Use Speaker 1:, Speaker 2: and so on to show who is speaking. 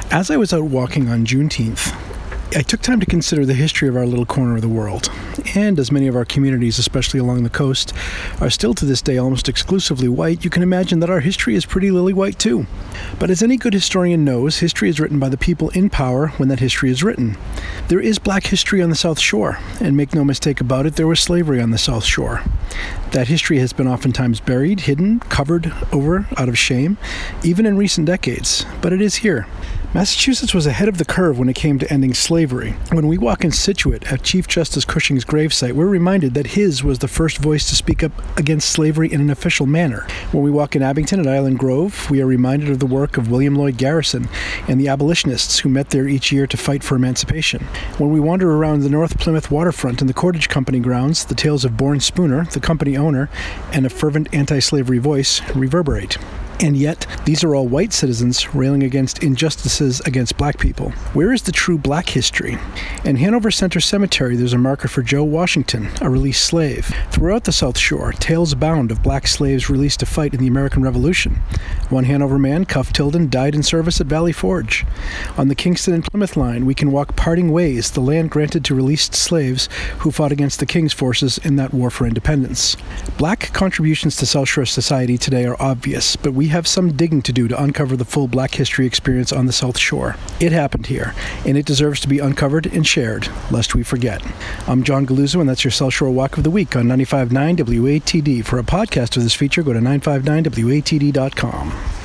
Speaker 1: As I was out walking on Juneteenth, I took time to consider the history of our little corner of the world. And as many of our communities, especially along the coast, are still to this day almost exclusively white, you can imagine that our history is pretty lily white too. But as any good historian knows, history is written by the people in power when that history is written. There is black history on the South Shore, and make no mistake about it, there was slavery on the South Shore. That history has been oftentimes buried, hidden, covered over out of shame, even in recent decades, but it is here. Massachusetts was ahead of the curve when it came to ending slavery. When we walk in Scituate at Chief Justice Cushing's gravesite, we're reminded that his was the first voice to speak up against slavery in an official manner. When we walk in Abington at Island Grove, we are reminded of the work of William Lloyd Garrison and the abolitionists who met there each year to fight for emancipation. When we wander around the North Plymouth waterfront and the Cordage Company grounds, the tales of Bourne Spooner, the company owner, and a fervent anti-slavery voice reverberate. And yet, these are all white citizens railing against injustices against black people. Where is the true black history? In Hanover Center Cemetery, there's a marker for Joe Washington, a released slave. Throughout the South Shore, tales abound of black slaves released to fight in the American Revolution. One Hanover man, Cuff Tilden, died in service at Valley Forge. On the Kingston and Plymouth line, we can walk Parting Ways, the land granted to released slaves who fought against the King's forces in that war for independence. Black contributions to South Shore society today are obvious, but we have some digging to do to uncover the full black history experience on the South Shore. It happened here, and it deserves to be uncovered and shared, lest we forget. I'm John Galuzzo, and that's your South Shore Walk of the Week on 95.9 WATD. For a podcast of this feature, go to 959watd.com.